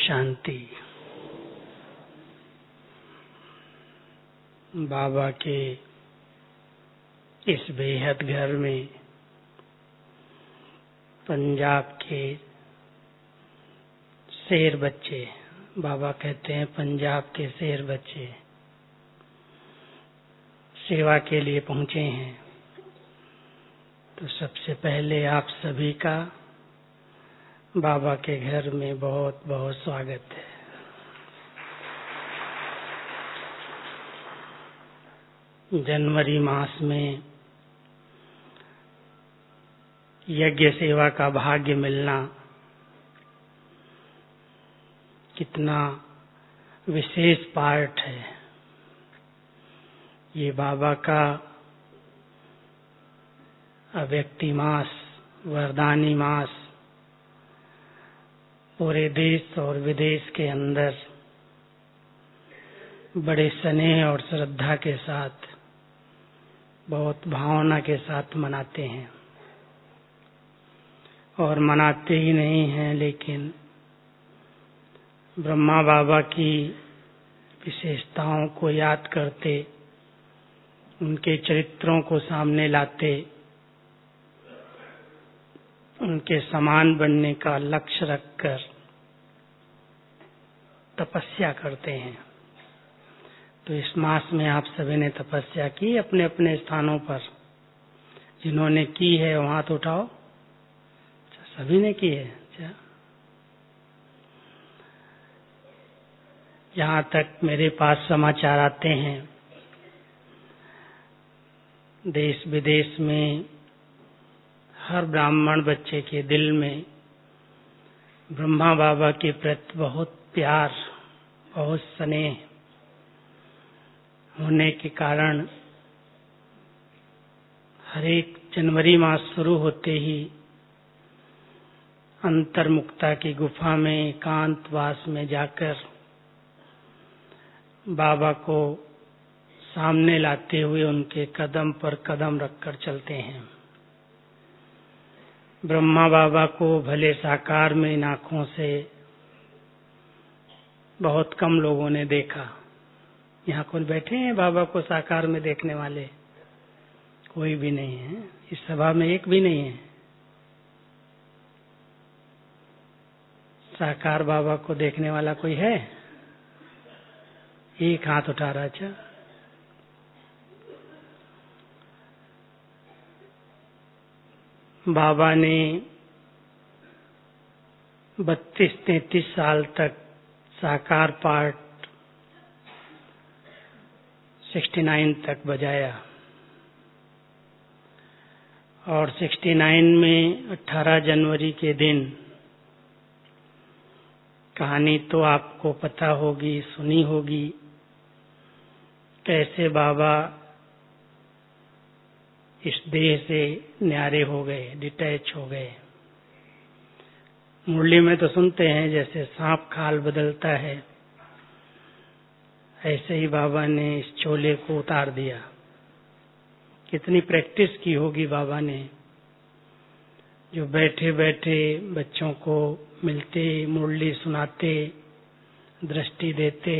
शांति। बाबा के इस बेहद घर में पंजाब के शेर बच्चे, बाबा कहते हैं पंजाब के शेर बच्चे सेवा के लिए पहुंचे हैं। तो सबसे पहले आप सभी का बाबा के घर में बहुत बहुत स्वागत है। जनवरी मास में यज्ञ सेवा का भाग्य मिलना कितना विशेष पार्ट है। ये बाबा का अव्यक्ति मास, वरदानी मास पूरे देश और विदेश के अंदर बड़े स्नेह और श्रद्धा के साथ, बहुत भावना के साथ मनाते हैं। और मनाते ही नहीं हैं, लेकिन ब्रह्मा बाबा की विशेषताओं को याद करते, उनके चरित्रों को सामने लाते, उनके समान बनने का लक्ष्य रखकर तपस्या करते हैं। तो इस मास में आप सभी ने तपस्या की अपने अपने स्थानों पर। जिन्होंने की है वहां हाथ उठाओ। सभी ने की है। यहाँ तक मेरे पास समाचार आते हैं, देश विदेश में हर ब्राह्मण बच्चे के दिल में ब्रह्मा बाबा के प्रति बहुत प्यार, बहुत स्नेह होने के कारण हर एक जनवरी मास शुरू होते ही अंतर्मुक्ता की गुफा में एकांतवास में जाकर बाबा को सामने लाते हुए उनके कदम पर कदम रखकर चलते हैं। ब्रह्मा बाबा को भले साकार में इन आँखों से बहुत कम लोगों ने देखा। यहाँ कोई बैठे हैं बाबा को साकार में देखने वाले? कोई भी नहीं है। इस सभा में एक भी नहीं है। साकार बाबा को देखने वाला कोई है? एक हाथ उठा रहा। अच्छा, बाबा ने 32-33 साल तक साकार पार्ट 69 तक बजाया और 69 में 18 जनवरी के दिन, कहानी तो आपको पता होगी, सुनी होगी, कैसे बाबा इस देह से न्यारे हो गए, डिटैच हो गए। मुरली में तो सुनते हैं जैसे सांप खाल बदलता है, ऐसे ही बाबा ने इस चोले को उतार दिया। कितनी प्रैक्टिस की होगी बाबा ने, जो बैठे बैठे बच्चों को मिलते, मुरली सुनाते, दृष्टि देते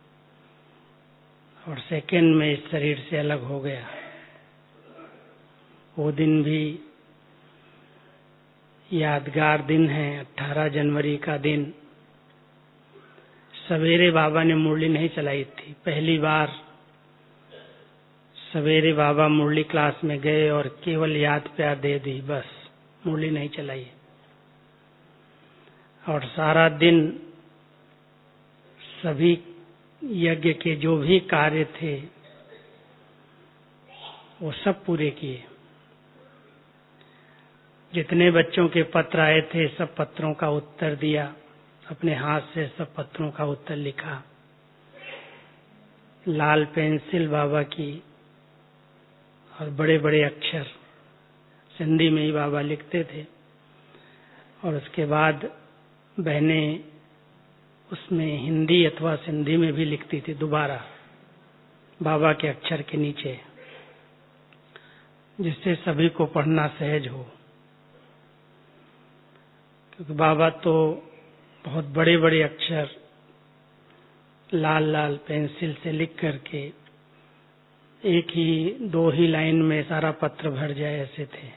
और सेकंड में इस शरीर से अलग हो गया। वो दिन भी यादगार दिन है, 18 जनवरी का दिन। सवेरे बाबा ने मुरली नहीं चलाई थी। पहली बार सवेरे बाबा मुरली क्लास में गए और केवल याद प्यार दे दी, बस मुरली नहीं चलाई। और सारा दिन सभी यज्ञ के जो भी कार्य थे वो सब पूरे किए। जितने बच्चों के पत्र आए थे सब पत्रों का उत्तर दिया, अपने हाथ से सब पत्रों का उत्तर लिखा। लाल पेंसिल बाबा की और बड़े बड़े अक्षर सिंधी में ही बाबा लिखते थे। और उसके बाद बहनें उसमें हिंदी अथवा सिंधी में भी लिखती थी दोबारा बाबा के अक्षर के नीचे, जिससे सभी को पढ़ना सहज हो। क्योंकि बाबा तो बहुत बड़े बड़े अक्षर लाल लाल पेंसिल से लिख करके एक ही 2 ही लाइन में सारा पत्र भर जाए, ऐसे थे।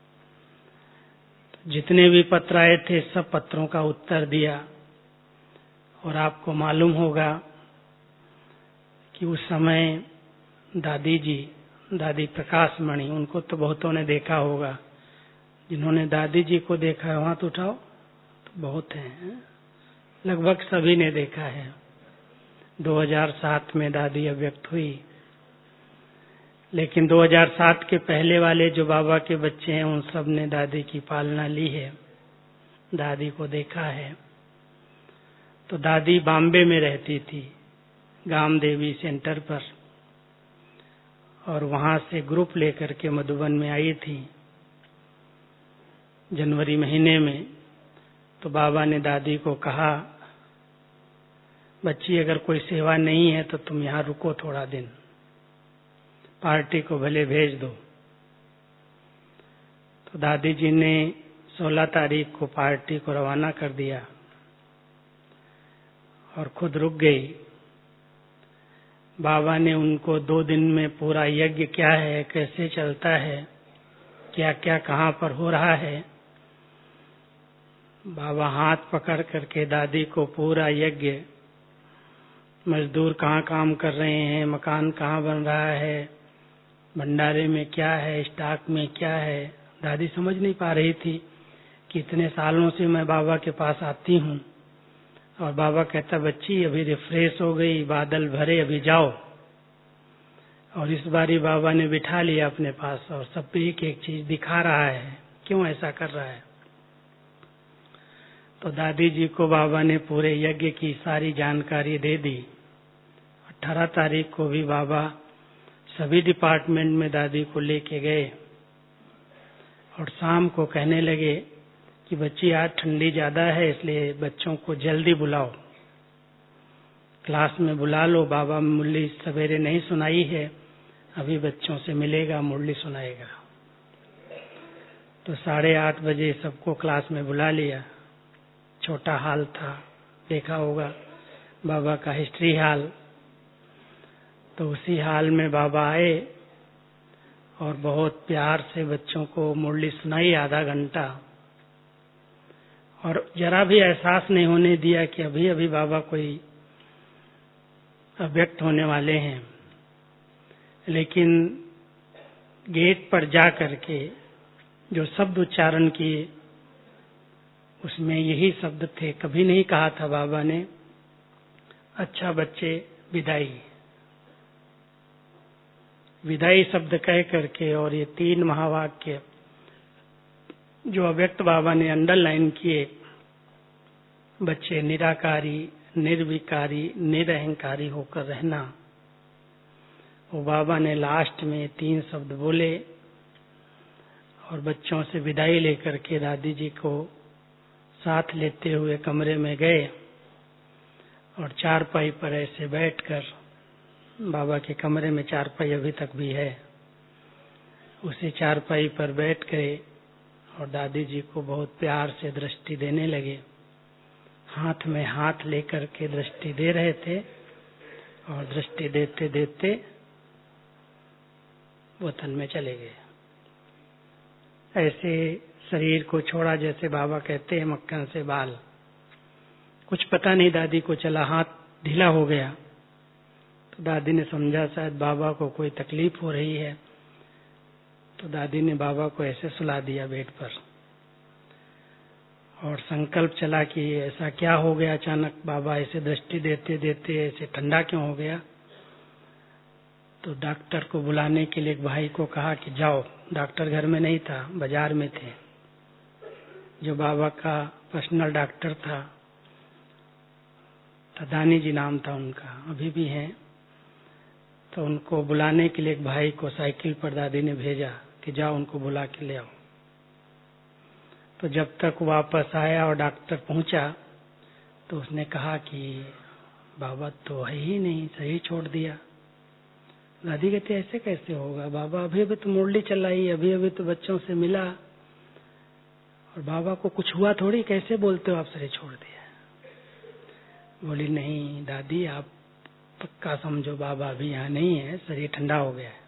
जितने भी पत्र आए थे सब पत्रों का उत्तर दिया। और आपको मालूम होगा कि उस समय दादी प्रकाश मणि, उनको तो बहुतों ने देखा होगा। जिन्होंने दादी जी को देखा है हाथ उठाओ, तो बहुत हैं, लगभग सभी ने देखा है। 2007 में दादी अव्यक्त हुई, लेकिन 2007 के पहले वाले जो बाबा के बच्चे हैं उन सब ने दादी की पालना ली है, दादी को देखा है। तो दादी बॉम्बे में रहती थी, गाम देवी सेंटर पर, और वहां से ग्रुप लेकर के मधुबन में आई थी जनवरी महीने में। तो बाबा ने दादी को कहा, बच्ची अगर कोई सेवा नहीं है तो तुम यहाँ रुको थोड़ा दिन, पार्टी को भले भेज दो। तो दादी जी ने 16 तारीख को पार्टी को रवाना कर दिया और खुद रुक गई। बाबा ने उनको 2 दिन में पूरा यज्ञ क्या है, कैसे चलता है, क्या क्या कहाँ पर हो रहा है, बाबा हाथ पकड़ करके दादी को पूरा यज्ञ, मजदूर कहाँ काम कर रहे हैं, मकान कहाँ बन रहा है, भंडारे में क्या है, स्टॉक में क्या है। दादी समझ नहीं पा रही थी कि इतने सालों से मैं बाबा के पास आती हूँ और बाबा कहता, बच्ची अभी रिफ्रेश हो गई, बादल भरे, अभी जाओ। और इस बारी बाबा ने बिठा लिया अपने पास और सब पे एक एक चीज दिखा रहा है, क्यों ऐसा कर रहा है। तो दादी जी को बाबा ने पूरे यज्ञ की सारी जानकारी दे दी। 18 तारीख को भी बाबा सभी डिपार्टमेंट में दादी को लेके गए और शाम को कहने लगे कि बच्ची आज ठंडी ज्यादा है, इसलिए बच्चों को जल्दी बुलाओ, क्लास में बुला लो। बाबा मुरली सवेरे नहीं सुनाई है, अभी बच्चों से मिलेगा, मुरली सुनाएगा। तो 8:30 बजे सबको क्लास में बुला लिया। छोटा हाल था, देखा होगा बाबा का हिस्ट्री हाल। तो उसी हाल में बाबा आए और बहुत प्यार से बच्चों को मुरली सुनाई आधा घंटा, और जरा भी एहसास नहीं होने दिया कि अभी अभी बाबा कोई अव्यक्त होने वाले हैं। लेकिन गेट पर जा करके जो शब्द उच्चारण किए उसमें यही शब्द थे, कभी नहीं कहा था बाबा ने, अच्छा बच्चे विदाई। विदाई शब्द कह करके और ये 3 महावाक्य जो अव्यक्त बाबा ने अंडरलाइन किए, बच्चे निराकारी, निर्विकारी, निरहंकारी होकर रहना, वो बाबा ने लास्ट में 3 शब्द बोले और बच्चों से विदाई लेकर के दादी जी को साथ लेते हुए कमरे में गए और चारपाई पर ऐसे बैठकर, बाबा के कमरे में चारपाई अभी तक भी है, उसी चारपाई पर बैठ गए और दादी जी को बहुत प्यार से दृष्टि देने लगे। हाथ में हाथ लेकर के दृष्टि दे रहे थे और दृष्टि देते देते वतन में चले गए। ऐसे शरीर को छोड़ा जैसे बाबा कहते हैं मक्खन से बाल। कुछ पता नहीं दादी को चला, हाथ ढीला हो गया। तो दादी ने समझा शायद बाबा को कोई तकलीफ हो रही है, तो दादी ने बाबा को ऐसे सुला दिया बेड पर और संकल्प चला कि ऐसा क्या हो गया अचानक, बाबा ऐसे दृष्टि देते देते ऐसे ठंडा क्यों हो गया। तो डॉक्टर को बुलाने के लिए एक भाई को कहा कि जाओ। डॉक्टर घर में नहीं था, बाजार में थे। जो बाबा का पर्सनल डॉक्टर था, दानी जी नाम था उनका, अभी भी हैं। तो उनको बुलाने के लिए एक भाई को साइकिल पर दादी ने भेजा कि जाओ उनको बुला के ले आओ। तो जब तक वापस आया और डॉक्टर पहुंचा तो उसने कहा कि बाबा तो है ही नहीं, सही छोड़ दिया। दादी कहती ऐसे कैसे होगा, बाबा अभी अभी तो मुरली चलाई, अभी अभी तो बच्चों से मिला और बाबा को कुछ हुआ थोड़ी, कैसे बोलते हो आप सही छोड़ दिया। बोली नहीं दादी, आप पक्का समझो बाबा अभी यहाँ नहीं है, शरीर ठंडा हो गया है।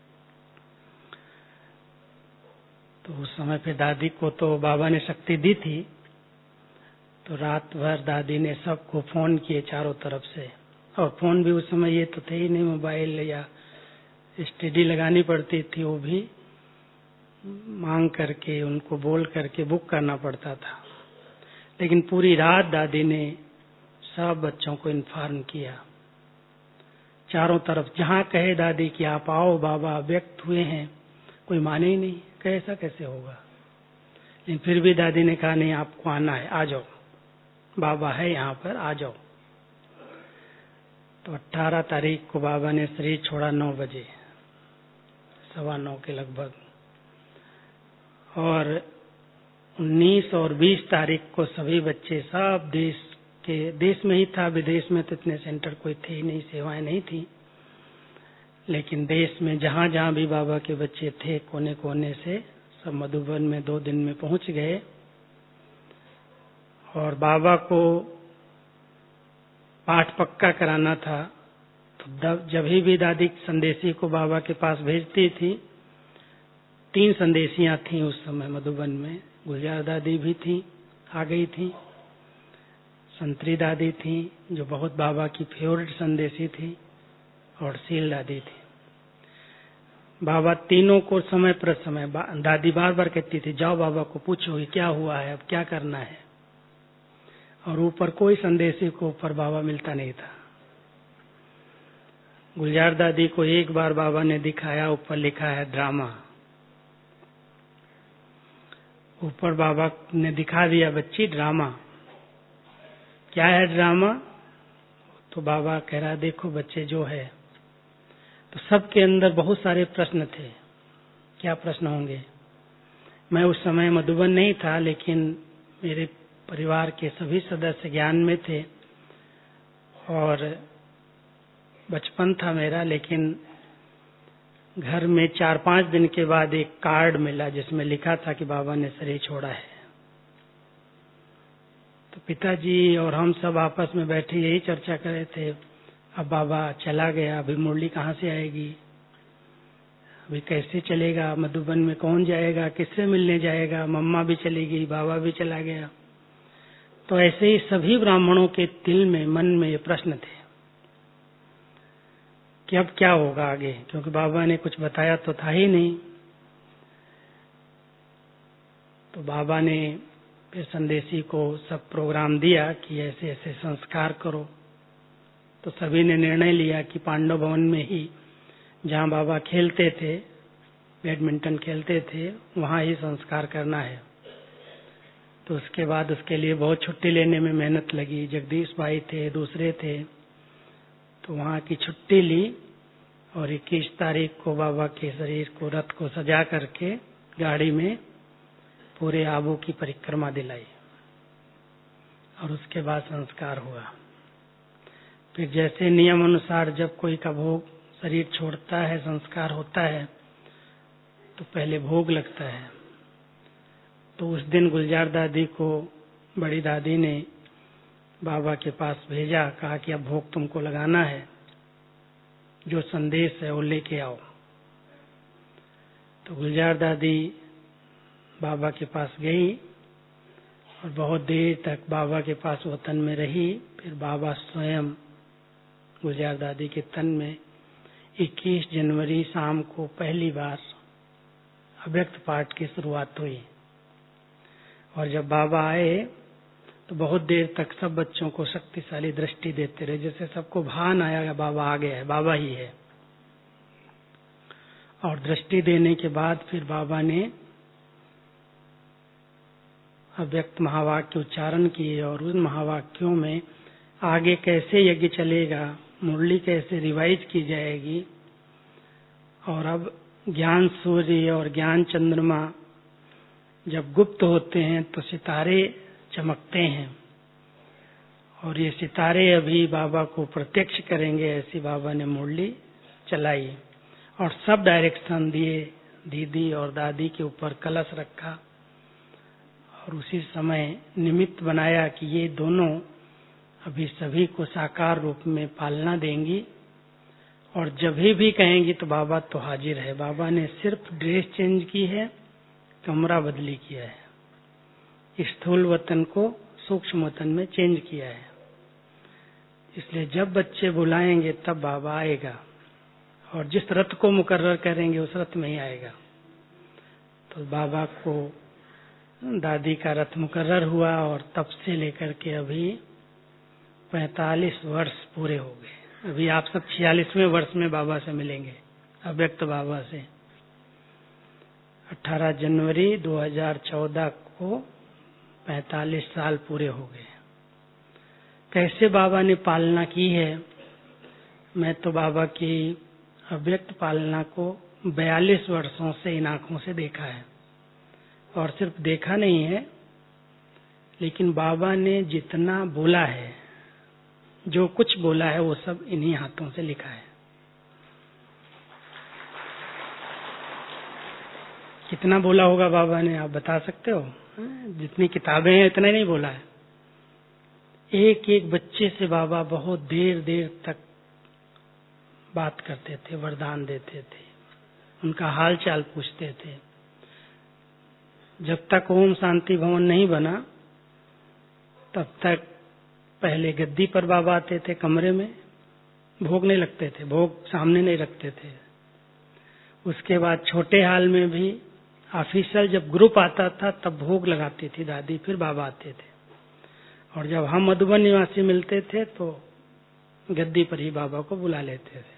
तो उस समय पे दादी को तो बाबा ने शक्ति दी थी, तो रात भर दादी ने सबको फोन किए चारों तरफ से, और फोन भी उस समय ये तो थे ही नहीं, मोबाइल या स्टडी लगानी पड़ती थी, वो भी मांग करके उनको बोल करके बुक करना पड़ता था। लेकिन पूरी रात दादी ने सब बच्चों को इन्फॉर्म किया चारों तरफ, जहाँ कहे दादी कि आप आओ बाबा व्यक्त हुए हैं, कोई माने ही नहीं, कहे ऐसा कैसे होगा। लेकिन फिर भी दादी ने कहा नहीं, आपको आना है, आ जाओ, बाबा है यहाँ पर, आ जाओ। तो 18 तारीख को बाबा ने शरीर छोड़ा 9 बजे, 9:15 के लगभग, और 19 और 20 तारीख को सभी बच्चे सब देश में ही था, विदेश में तो इतने सेंटर कोई थे ही नहीं, सेवाएं नहीं थी, लेकिन देश में जहाँ जहाँ भी बाबा के बच्चे थे कोने कोने से सब मधुबन में 2 दिन में पहुंच गए। और बाबा को पाठ पक्का कराना था, तो जब भी दादी संदेशी को बाबा के पास भेजती थी, 3 संदेशियां थीं उस समय मधुबन में, गुलजार दादी भी थी, आ गई थी, संतरी दादी थी जो बहुत बाबा की फेवरेट संदेशी थी, और सील दादी थी। बाबा तीनों को समय पर समय दादी बार बार कहती थी जाओ बाबा को पूछो ये क्या हुआ है, अब क्या करना है। और ऊपर कोई संदेशी को ऊपर बाबा मिलता नहीं था। गुलजार दादी को एक बार बाबा ने दिखाया, ऊपर लिखा है ड्रामा, ऊपर बाबा ने दिखा दिया बच्ची ड्रामा। क्या है ड्रामा? तो बाबा कह रहा देखो बच्चे जो है, तो सबके अंदर बहुत सारे प्रश्न थे। क्या प्रश्न होंगे? मैं उस समय मधुबन नहीं था, लेकिन मेरे परिवार के सभी सदस्य ज्ञान में थे और बचपन था मेरा, लेकिन घर में 4-5 दिन के बाद एक कार्ड मिला जिसमें लिखा था कि बाबा ने शरीर छोड़ा है। तो पिताजी और हम सब आपस में बैठे यही चर्चा कर रहे थे, अब बाबा चला गया, अभी मुरली कहाँ से आएगी, अभी कैसे चलेगा, मधुबन में कौन जाएगा, किससे मिलने जाएगा, मम्मा भी चली गई, बाबा भी चला गया। तो ऐसे ही सभी ब्राह्मणों के दिल में मन में ये प्रश्न थे कि अब क्या होगा आगे, क्योंकि बाबा ने कुछ बताया तो था ही नहीं। तो बाबा ने फिर संदेशी को सब प्रोग्राम दिया कि ऐसे ऐसे संस्कार करो। तो सभी ने निर्णय लिया कि पांडव भवन में ही, जहाँ बाबा खेलते थे, बैडमिंटन खेलते थे, वहाँ ही संस्कार करना है। तो उसके बाद उसके लिए बहुत छुट्टी लेने में मेहनत लगी। जगदीश भाई थे, दूसरे थे, तो वहाँ की छुट्टी ली और 21 तारीख को बाबा के शरीर को, रथ को सजा करके गाड़ी में पूरे आबू की परिक्रमा दिलाई और उसके बाद संस्कार हुआ। फिर जैसे नियम अनुसार जब कोई का भोग शरीर छोड़ता है, संस्कार होता है, तो पहले भोग लगता है। तो उस दिन गुलजार दादी को बड़ी दादी ने बाबा के पास भेजा, कहा कि अब भोग तुमको लगाना है, जो संदेश है वो लेके आओ। तो गुलजार दादी बाबा के पास गई और बहुत देर तक बाबा के पास वो तन में रही। फिर बाबा स्वयं गुलजार दादी के तन में 21 जनवरी शाम को पहली बार अव्यक्त पाठ की शुरुआत हुई। और जब बाबा आए तो बहुत देर तक सब बच्चों को शक्तिशाली दृष्टि देते रहे, जैसे सबको भान आया बाबा आ गया है, बाबा ही है। और दृष्टि देने के बाद फिर बाबा ने अव्यक्त महावाक्य उच्चारण किए और उन महावाक्यों में आगे कैसे यज्ञ चलेगा, मुरली कैसे रिवाइज की जाएगी, और अब ज्ञान सूर्य और ज्ञान चंद्रमा जब गुप्त होते हैं तो सितारे चमकते हैं, और ये सितारे अभी बाबा को प्रत्यक्ष करेंगे, ऐसी बाबा ने मुरली चलाई और सब डायरेक्शन दिए। दीदी और दादी के ऊपर कलश रखा और उसी समय निमित्त बनाया कि ये दोनों अभी सभी को साकार रूप में पालना देंगी, और जब भी कहेंगी तो बाबा तो हाजिर है। बाबा ने सिर्फ ड्रेस चेंज की है, कमरा बदली किया है, स्थूल वतन को सूक्ष्म वतन में चेंज किया है। इसलिए जब बच्चे बुलाएंगे तब बाबा आएगा, और जिस रथ को मुकर्रर करेंगे उस रथ में ही आएगा। तो बाबा को दादी का रथ मुकर्रर हुआ, और तब से लेकर के अभी 45 वर्ष पूरे हो गए। अभी आप सब 46वें वर्ष में बाबा से मिलेंगे, अव्यक्त बाबा से। 18 जनवरी 2014 को 45 साल पूरे हो गए। कैसे बाबा ने पालना की है, मैं तो बाबा की अव्यक्त पालना को 42 वर्षों से इन आंखों से देखा है, और सिर्फ देखा नहीं है, लेकिन बाबा ने जितना बोला है, जो कुछ बोला है, वो सब इन्हीं हाथों से लिखा है। कितना बोला होगा बाबा ने, आप बता सकते हो? जितनी किताबें हैं इतना नहीं बोला है। एक एक बच्चे से बाबा बहुत देर देर तक बात करते थे, वरदान देते थे, उनका हाल चाल पूछते थे। जब तक ओम शांति भवन नहीं बना तब तक पहले गद्दी पर बाबा आते थे, कमरे में भोग नहीं लगते थे, भोग सामने नहीं रखते थे। उसके बाद छोटे हाल में भी ऑफिशियल जब ग्रुप आता था तब भोग लगाती थी दादी, फिर बाबा आते थे। और जब हम मधुबन निवासी मिलते थे तो गद्दी पर ही बाबा को बुला लेते थे,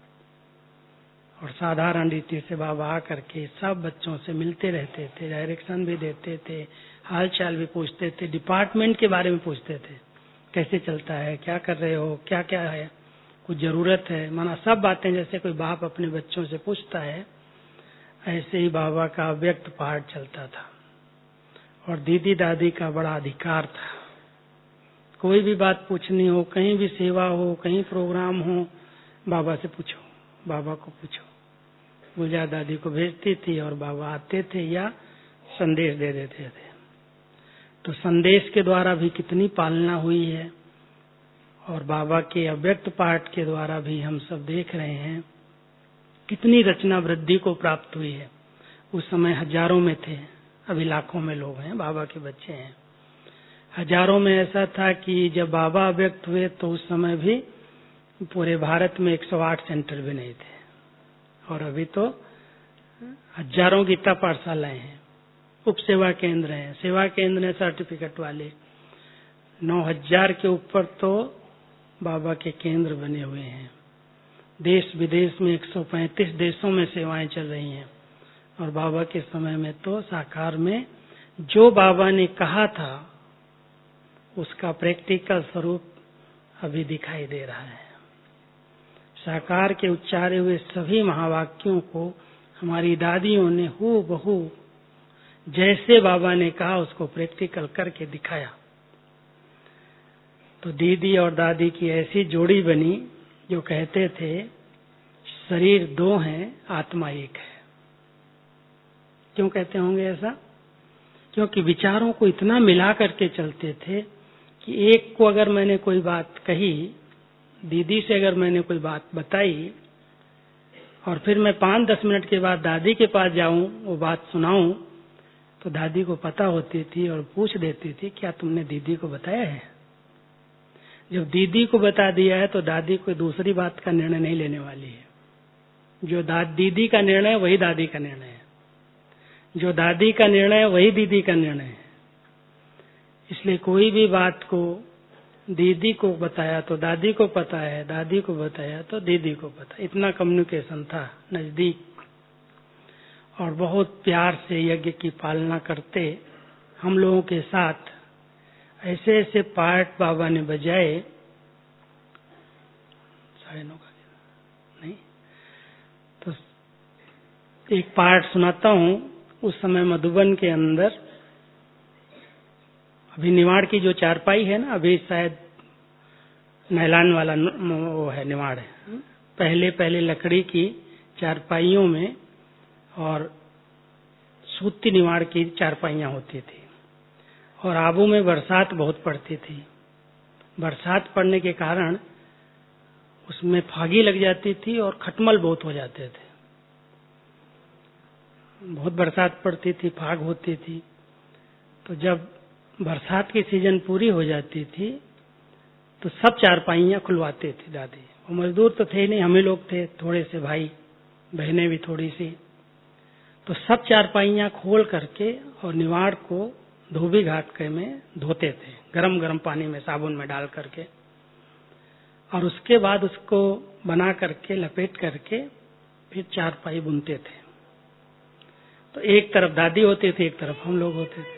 और साधारण रीति से बाबा आकर के सब बच्चों से मिलते रहते थे, डायरेक्शन भी देते थे, हाल चाल भी पूछते थे, डिपार्टमेंट के बारे में पूछते थे, कैसे चलता है, क्या कर रहे हो, क्या क्या है, कुछ जरूरत है, माना सब बातें जैसे कोई बाप अपने बच्चों से पूछता है, ऐसे ही बाबा का अव्यक्त पाठ चलता था। और दीदी दादी का बड़ा अधिकार था, कोई भी बात पूछनी हो, कहीं भी सेवा हो, कहीं प्रोग्राम हो, बाबा से पूछो, बाबा को पूछो। गुलजार दादी को भेजती थी और बाबा आते थे या संदेश दे देते थे। तो संदेश के द्वारा भी कितनी पालना हुई है, और बाबा के अव्यक्त पाठ के द्वारा भी हम सब देख रहे हैं कितनी रचना वृद्धि को प्राप्त हुई है। उस समय हजारों में थे, अभी लाखों में लोग हैं, बाबा के बच्चे हैं। हजारों में ऐसा था कि जब बाबा अव्यक्त हुए तो उस समय भी पूरे भारत में 108 सेंटर भी नहीं थे, और अभी तो हजारों गीता पाठशालाएं हैं, उप सेवा केंद्र हैं, सेवा केंद्र हैं सर्टिफिकेट वाले। 9000 के ऊपर तो बाबा के केंद्र बने हुए हैं। देश विदेश में 135 देशों में सेवाएं चल रही हैं, और बाबा के समय में तो साकार में जो बाबा ने कहा था उसका प्रैक्टिकल स्वरूप अभी दिखाई दे रहा है। साकार के उच्चारे हुए सभी महावाक्यों को हमारी दादियों ने हूबहू जैसे बाबा ने कहा उसको प्रैक्टिकल करके दिखाया। तो दीदी और दादी की ऐसी जोड़ी बनी जो कहते थे शरीर 2 हैं, आत्मा 1 है। क्यों कहते होंगे ऐसा? क्योंकि विचारों को इतना मिला करके चलते थे कि एक को अगर मैंने कोई बात कही, दीदी से अगर मैंने कोई बात बताई, और फिर मैं 5-10 मिनट के बाद दादी के पास जाऊं, वो बात सुनाऊं, तो दादी को पता होती थी और पूछ देती थी क्या तुमने दीदी को बताया है? जब दीदी को बता दिया है तो दादी कोई दूसरी बात का निर्णय नहीं लेने वाली है। जो दीदी का निर्णय वही दादी का निर्णय है, जो दादी का निर्णय वही दीदी का निर्णय है। इसलिए कोई भी बात को दीदी को बताया तो दादी को पता है, दादी को बताया तो दीदी को पता। इतना कम्युनिकेशन था नजदीक, और बहुत प्यार से यज्ञ की पालना करते हम लोगों के साथ। ऐसे ऐसे पाठ बाबा ने बजाए, 9:30 का नहीं तो एक पाठ सुनाता हूँ। उस समय मधुबन के अंदर अभी निवाड़ की जो चारपाई है ना, अभी शायद नैलान वाला वो है निवाड़ है। पहले लकड़ी की चारपाइयों में और सूती निवाड़ की चारपाइयां होती थी, और आबू में बरसात बहुत पड़ती थी। बरसात पड़ने के कारण उसमें फागी लग जाती थी और खटमल बहुत हो जाते थे। बहुत बरसात पड़ती थी, फाग होती थी, तो जब बरसात की सीजन पूरी हो जाती थी तो सब चारपाइयां खुलवाते थे दादी। वो मजदूर तो थे नहीं, हम ही लोग थे, थोड़े से भाई बहनें भी थोड़ी सी, तो सब चारपाइयां खोल करके और निवाड़ को धोबी घाट के में धोते थे, गरम गरम पानी में साबुन में डाल करके, और उसके बाद उसको बना करके लपेट करके फिर चारपाई बुनते थे। तो एक तरफ दादी होती थी, एक तरफ हम लोग होते थे।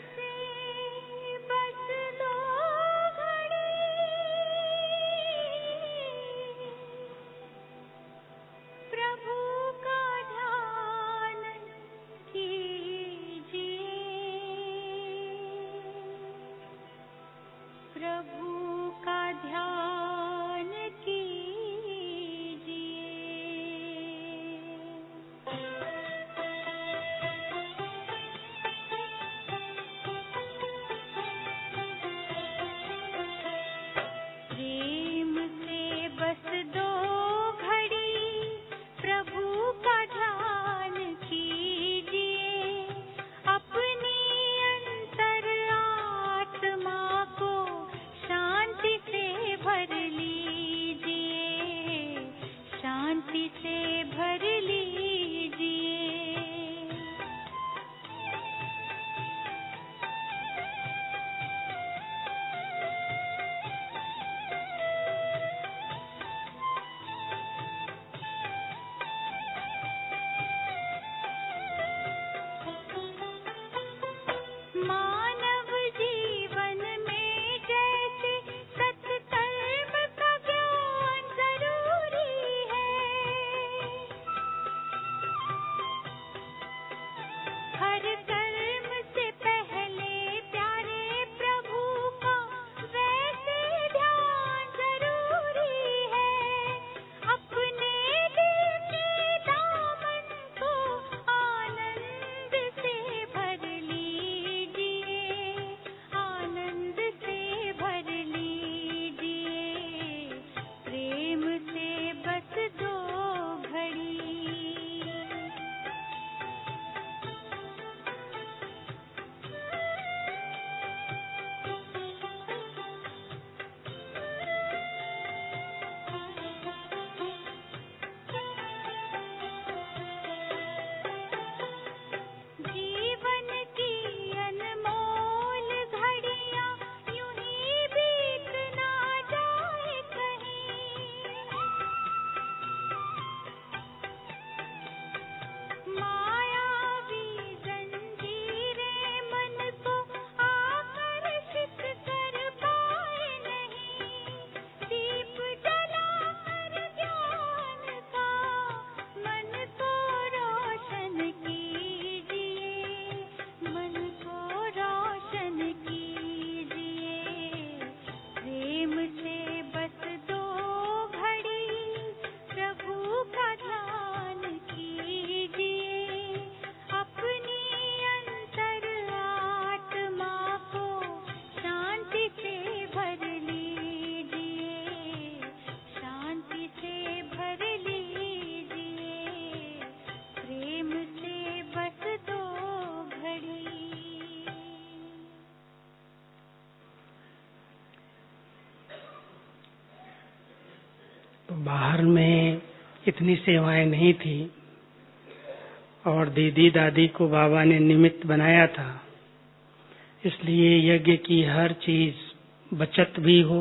बाहर में इतनी सेवाएं नहीं थी और दीदी दादी को बाबा ने निमित्त बनाया था, इसलिए यज्ञ की हर चीज बचत भी हो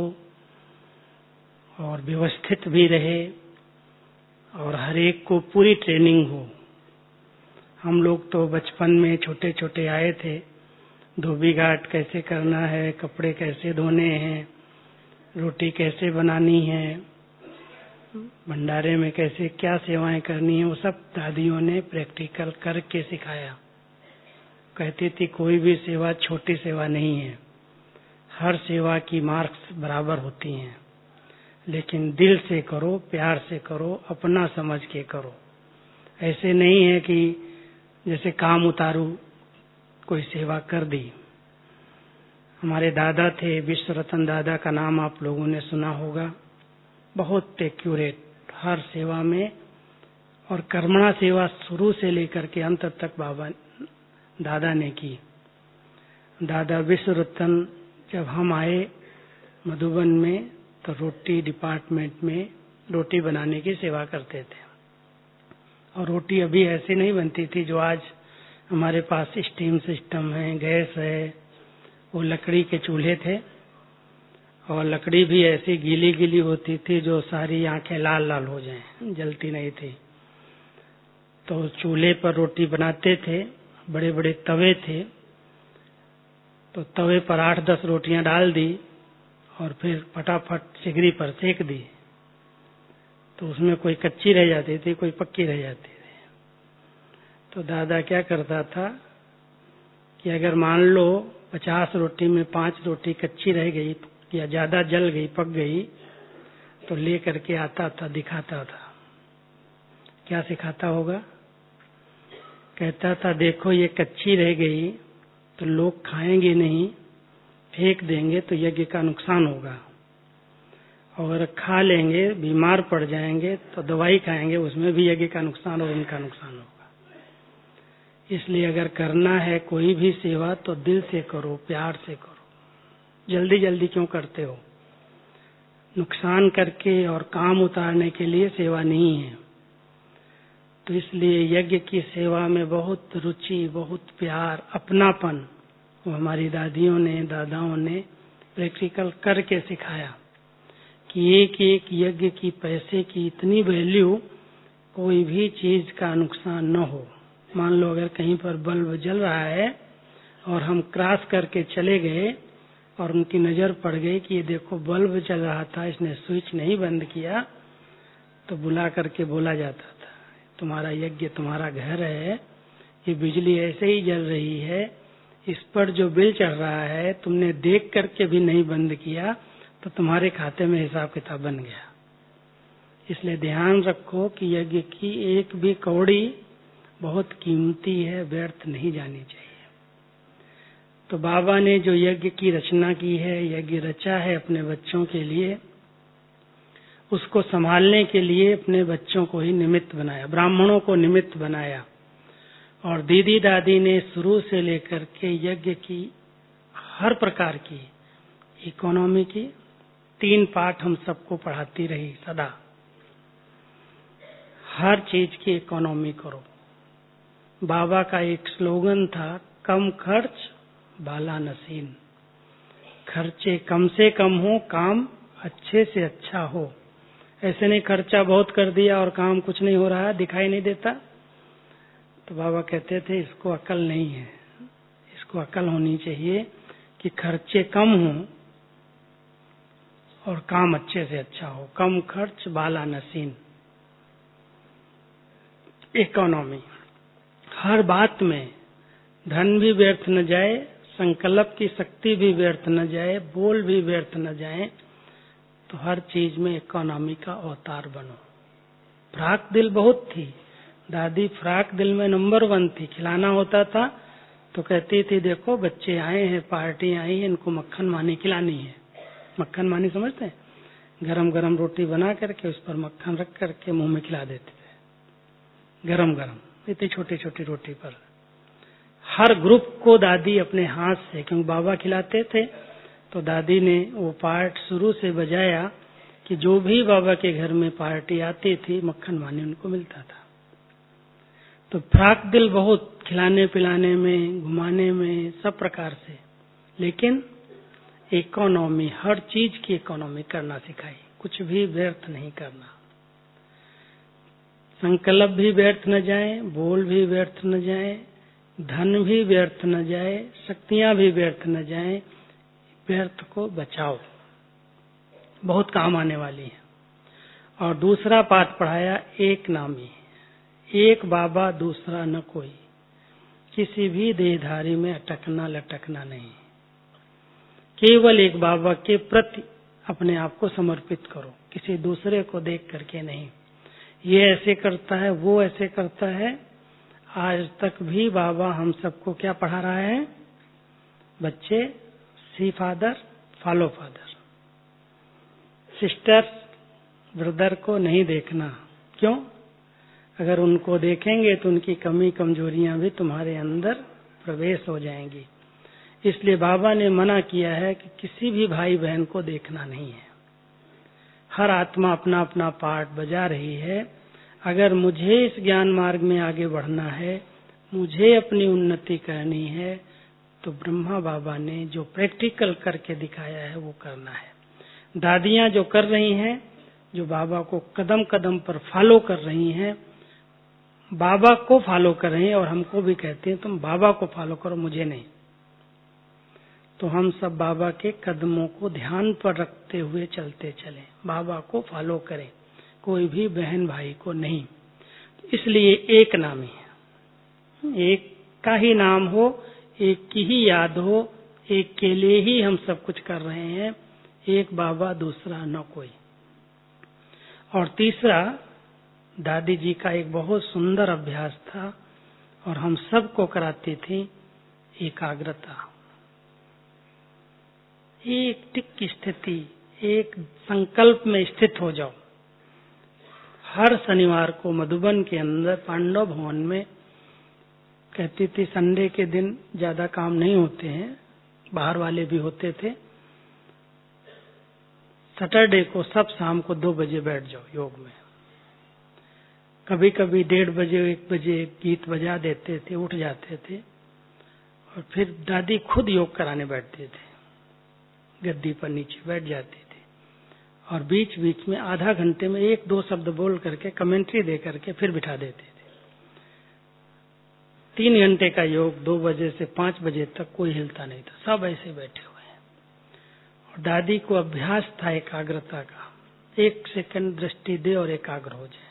और व्यवस्थित भी रहे और हर एक को पूरी ट्रेनिंग हो। हम लोग तो बचपन में छोटे छोटे आए थे, धोबी घाट कैसे करना है, कपड़े कैसे धोने हैं, रोटी कैसे बनानी है, भंडारे में कैसे क्या सेवाएं करनी है, वो सब दादियों ने प्रैक्टिकल करके सिखाया। कहती थी कोई भी सेवा छोटी सेवा नहीं है, हर सेवा की मार्क्स बराबर होती हैं, लेकिन दिल से करो, प्यार से करो, अपना समझ के करो। ऐसे नहीं है कि जैसे काम उतारू कोई सेवा कर दी। हमारे दादा थे, विश्व रतन दादा का नाम आप लोगों ने सुना होगा। बहुत एक्यूरेट हर सेवा में, और कर्मणा सेवा शुरू से लेकर के अंत तक बाबा दादा ने की। दादा विश्व रतन जब हम आए मधुबन में तो रोटी डिपार्टमेंट में रोटी बनाने की सेवा करते थे, और रोटी अभी ऐसे नहीं बनती थी जो आज हमारे पास स्टीम सिस्टम है, गैस है। वो लकड़ी के चूल्हे थे, और लकड़ी भी ऐसी गीली गीली होती थी जो सारी आंखें लाल लाल हो जाएं, जलती नहीं थी। तो चूल्हे पर रोटी बनाते थे, बड़े बड़े तवे थे, तो तवे पर 8-10 रोटियां डाल दी और फिर फटाफट सिगरी पर सेक दी, तो उसमें कोई कच्ची रह जाती थी, कोई पक्की रह जाती थी। तो दादा क्या करता था कि अगर मान लो 50 रोटी में 5 रोटी कच्ची रह गई या ज्यादा जल गई, पक गई, तो ले करके आता था, दिखाता था। क्या सिखाता होगा? कहता था देखो ये कच्ची रह गई तो लोग खाएंगे नहीं, फेंक देंगे तो यज्ञ का नुकसान होगा, और खा लेंगे बीमार पड़ जाएंगे तो दवाई खाएंगे, उसमें भी यज्ञ का नुकसान और इनका नुकसान होगा। इसलिए अगर करना है कोई भी सेवा तो दिल से करो, प्यार से करो। जल्दी जल्दी क्यों करते हो? नुकसान करके और काम उतारने के लिए सेवा नहीं है। तो इसलिए यज्ञ की सेवा में बहुत रुचि, बहुत प्यार, अपनापन वो हमारी दादियों ने, दादाओं ने प्रैक्टिकल करके सिखाया कि एक एक यज्ञ की पैसे की इतनी वैल्यू, कोई भी चीज का नुकसान न हो। मान लो अगर कहीं पर बल्ब जल रहा है और हम क्रॉस करके चले गए और उनकी नजर पड़ गई कि ये देखो बल्ब चल रहा था, इसने स्विच नहीं बंद किया, तो बुला करके बोला जाता था तुम्हारा यज्ञ तुम्हारा घर है, ये बिजली ऐसे ही जल रही है, इस पर जो बिल चढ़ रहा है तुमने देख करके भी नहीं बंद किया, तो तुम्हारे खाते में हिसाब किताब बन गया। इसलिए ध्यान रखो कि यज्ञ की एक भी कौड़ी बहुत कीमती है, व्यर्थ नहीं जानी चाहिए। तो बाबा ने जो यज्ञ की रचना की है, यज्ञ रचा है अपने बच्चों के लिए, उसको संभालने के लिए अपने बच्चों को ही निमित्त बनाया, ब्राह्मणों को निमित्त बनाया। और दीदी दादी ने शुरू से लेकर के यज्ञ की हर प्रकार की, इकोनॉमी की 3 पाठ हम सबको पढ़ाती रही सदा। हर चीज की इकोनॉमी करो। बाबा का एक स्लोगन था, कम खर्च बाला नसीन। खर्चे कम से कम हो, काम अच्छे से अच्छा हो। ऐसे नहीं खर्चा बहुत कर दिया और काम कुछ नहीं हो रहा, दिखाई नहीं देता। तो बाबा कहते थे इसको अकल नहीं है, इसको अकल होनी चाहिए कि खर्चे कम हो और काम अच्छे से अच्छा हो। कम खर्च बाला नसीन। इकोनॉमी हर बात में, धन भी व्यर्थ न जाए, संकल्प की शक्ति भी व्यर्थ न जाए, बोल भी व्यर्थ न जाए, तो हर चीज में इकोनॉमी का अवतार बनो। फ्राक दिल बहुत थी, दादी फ्राक दिल में नंबर 1 थी। खिलाना होता था तो कहती थी देखो बच्चे आए हैं, पार्टी आई है, इनको मक्खन मानी खिलानी है। मक्खन मानी समझते हैं? गरम गरम रोटी बना करके उस पर मक्खन रख करके मुंह में खिला देते थे, गरम गरम, इतनी छोटी छोटी रोटी पर। हर ग्रुप को दादी अपने हाथ से, क्योंकि बाबा खिलाते थे, तो दादी ने वो पार्ट शुरू से बजाया कि जो भी बाबा के घर में पार्टी आती थी मक्खन मानी उनको मिलता था। तो फ्राक दिल बहुत, खिलाने पिलाने में, घुमाने में, सब प्रकार से। लेकिन इकोनॉमी, हर चीज की इकोनॉमी करना सिखाई, कुछ भी व्यर्थ नहीं करना। संकल्प भी व्यर्थ न जाए, बोल भी व्यर्थ न जाए, धन भी व्यर्थ न जाए, शक्तियां भी व्यर्थ न जाए। व्यर्थ को बचाओ, बहुत काम आने वाली है। और दूसरा पाठ पढ़ाया, एक नामी, एक बाबा दूसरा न कोई। किसी भी देहधारी में अटकना लटकना नहीं, केवल एक बाबा के प्रति अपने आप को समर्पित करो, किसी दूसरे को देख करके नहीं। ये ऐसे करता है, वो ऐसे करता है। आज तक भी बाबा हम सबको क्या पढ़ा रहा है? बच्चे see father, follow father. Sister brother को नहीं देखना। क्यों? अगर उनको देखेंगे तो उनकी कमी कमजोरियां भी तुम्हारे अंदर प्रवेश हो जाएंगी। इसलिए बाबा ने मना किया है कि किसी भी भाई बहन को देखना नहीं है। हर आत्मा अपना अपना पार्ट बजा रही है। अगर मुझे इस ज्ञान मार्ग में आगे बढ़ना है, मुझे अपनी उन्नति करनी है, तो ब्रह्मा बाबा ने जो प्रैक्टिकल करके दिखाया है वो करना है। दादियां जो कर रही हैं, जो बाबा को कदम कदम पर फॉलो कर रही हैं, बाबा को फॉलो कर रही हैं और हमको भी कहते हैं तुम बाबा को फॉलो करो, मुझे नहीं। तो हम सब बाबा के कदमों को ध्यान पर रखते हुए चलते चलें, बाबा को फॉलो करें, कोई भी बहन भाई को नहीं। इसलिए एक नाम ही है, एक का ही नाम हो, एक की ही याद हो, एक के लिए ही हम सब कुछ कर रहे हैं। एक बाबा, दूसरा न कोई। और तीसरा, दादी जी का एक बहुत सुंदर अभ्यास था और हम सबको कराती थी, एकाग्रता। एक टिक की स्थिति, एक संकल्प में स्थित हो जाओ। हर शनिवार को मधुबन के अंदर पांडव भवन में कहती थी, संडे के दिन ज्यादा काम नहीं होते हैं, बाहर वाले भी होते थे। सैटरडे को सब शाम को 2 बजे बैठ जाओ योग में। कभी कभी 1:30 बजे 1 बजे गीत बजा देते थे, उठ जाते थे और फिर दादी खुद योग कराने बैठते थे। गद्दी पर नीचे बैठ जाते थे और बीच बीच में आधा घंटे में 1-2 शब्द बोल करके कमेंट्री दे करके फिर बिठा देते थे। 3 घंटे का योग 2 बजे से 5 बजे तक कोई हिलता नहीं था, सब ऐसे बैठे हुए हैं। और दादी को अभ्यास था एकाग्रता का, 1 सेकंड दृष्टि दे और एकाग्र हो जाए।